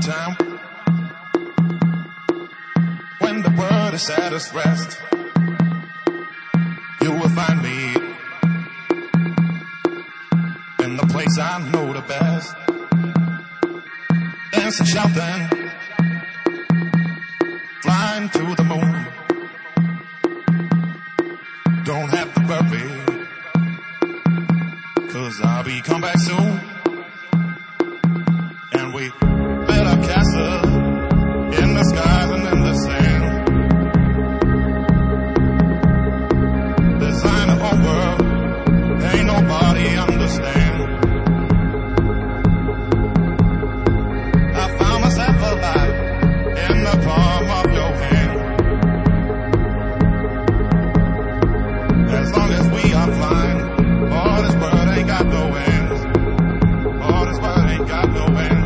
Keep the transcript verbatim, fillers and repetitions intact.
time when the world is at its rest. You will find me in the place I know the best, dancing, shouting, flying to the moon. Don't have to worry, 'cause I'll be come back soon. And we build our castle in the sky and in the sand, design our own world, ain't nobody understand. I found myself alive in the palm of your hand. As long as we are flying, all this world ain't got no end. All this world ain't got no end.